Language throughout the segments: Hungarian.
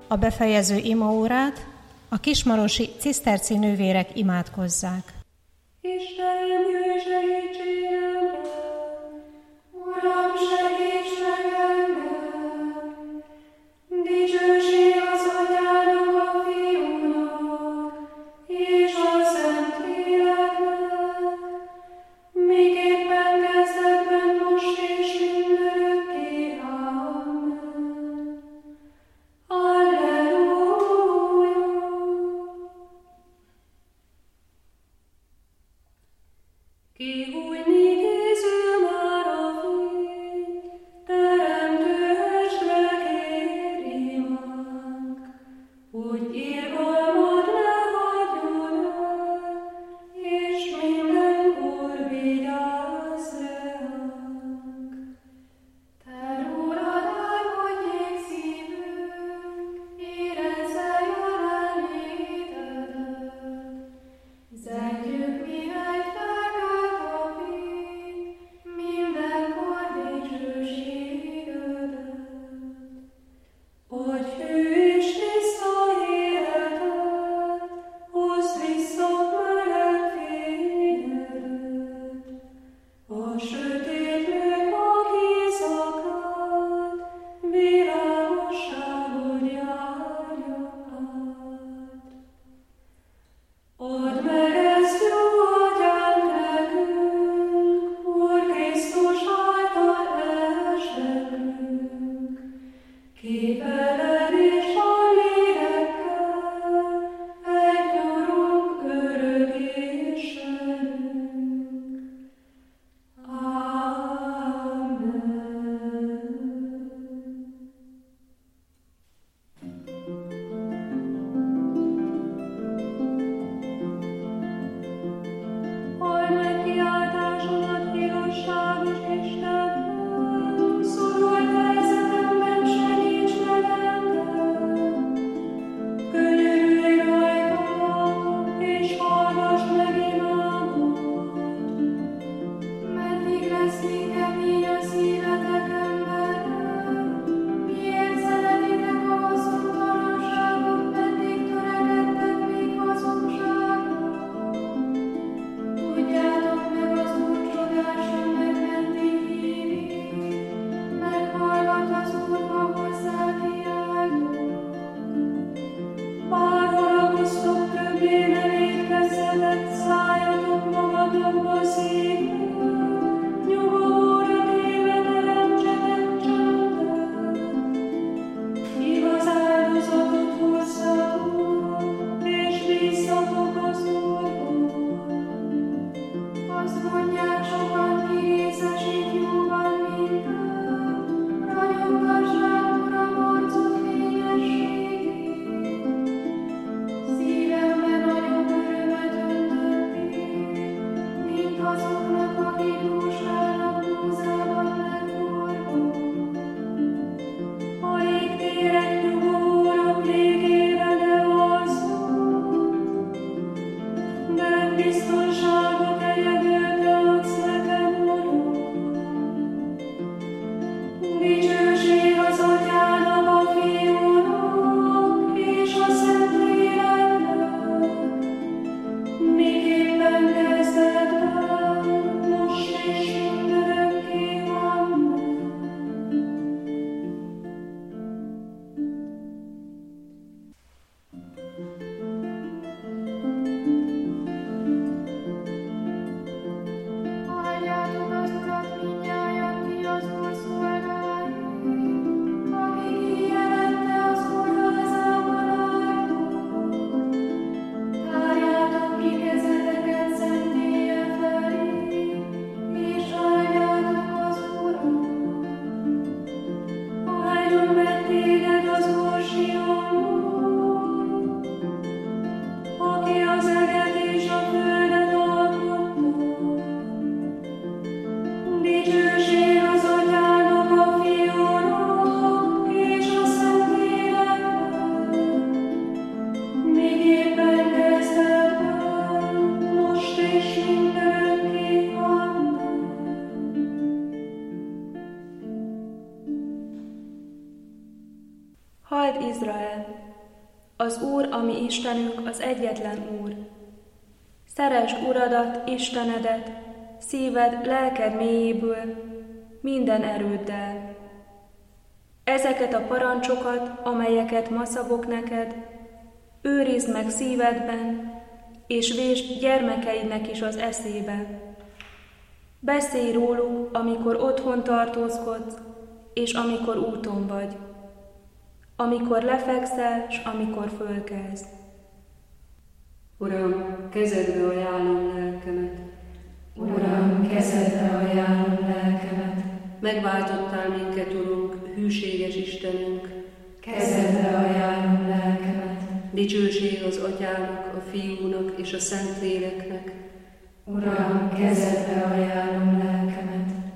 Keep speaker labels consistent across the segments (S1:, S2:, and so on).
S1: a befejező imaórát a kismarosi ciszterci nővérek imádkozzák.
S2: Istenem, jöjj segítségemre! Uram, segíts meg engem! Dicsőség az Atyának, a Fiúnak, és a Szentléleknek, miképpen kezdetben, most és mindörökké. Amen. Alleluja! Ki
S3: Izrael! Az Úr, a mi Istenünk, az egyetlen Úr. Szeresd Uradat, Istenedet, szíved, lelked mélyéből, minden erőddel. Ezeket a parancsokat, amelyeket ma szabok neked, őrizd meg szívedben, és vésd gyermekeidnek is az eszébe. Beszélj róluk, amikor otthon tartózkodsz, és amikor úton vagy, amikor lefekszel, s amikor fölkelsz.
S2: Uram, kezedbe ajánlom lelkemet.
S4: Uram, kezedbe ajánlom lelkemet.
S2: Megváltottál minket, Urunk, hűséges Istenünk.
S4: Kezedbe ajánlom lelkemet.
S2: Dicsőség az Atyának, a Fiúnak és a Szentléleknek.
S4: Uram, kezedbe ajánlom lelkemet.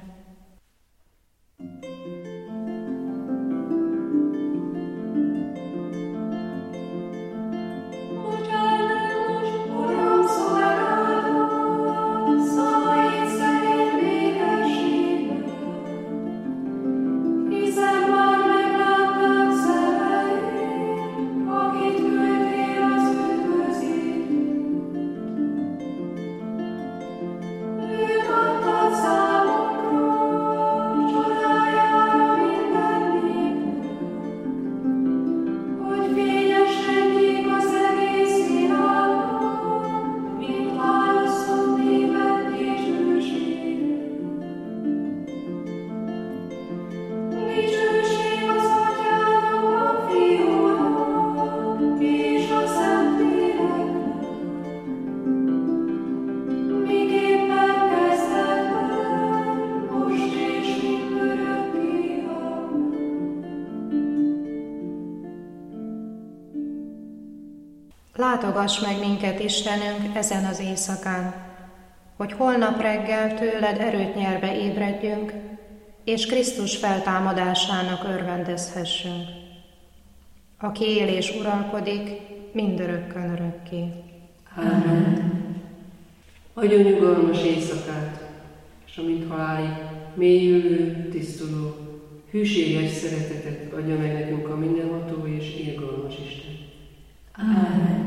S1: Látogass meg minket, Istenünk, ezen az éjszakán, hogy holnap reggel tőled erőt nyerve ébredjünk, és Krisztus feltámadásának örvendezhessünk, aki él és uralkodik mindörökkön örökké.
S4: Amen.
S2: Adjon nyugalmas éjszakát, és amint halálig mélyülő, tisztuló, hűséges szeretetet adja meg nekünk a mindenható és irgalmas Isten.
S4: Amen.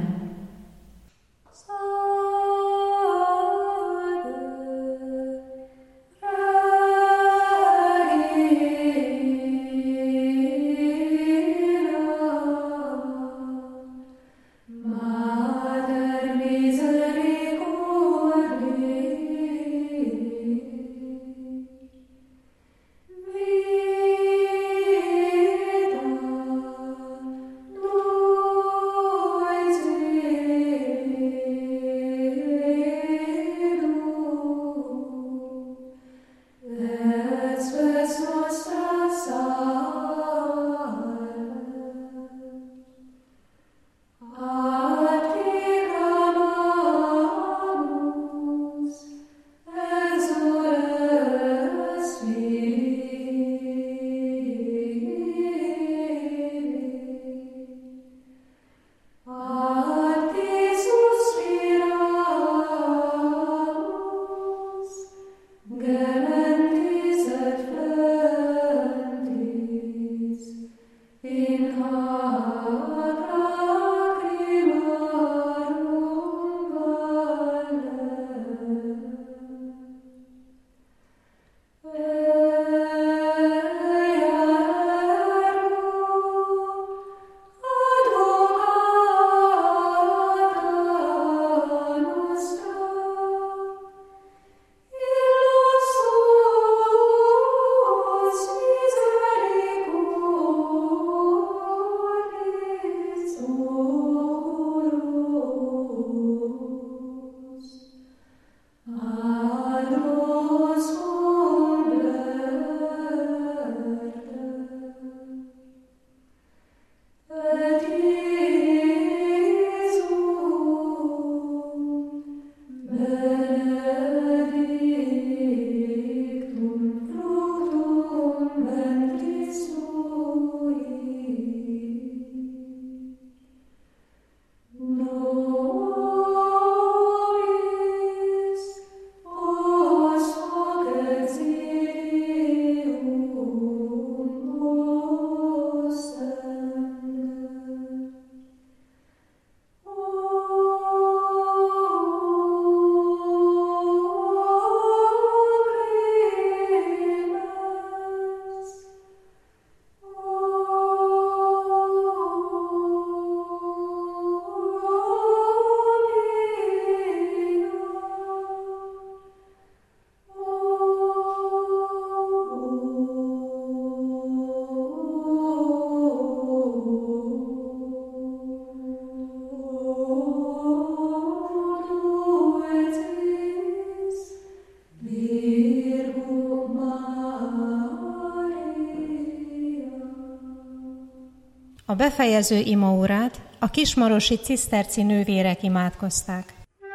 S1: A befejező imaórát a kismarosi ciszterci nővérek imádkozták.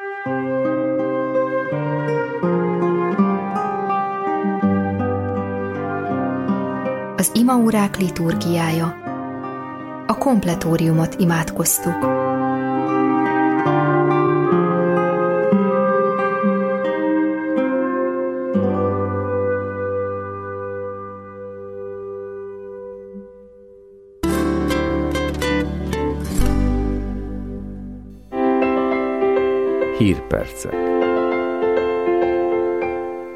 S5: Az imaórák liturgiája. A kompletóriumot imádkoztuk.
S6: Hírpercek.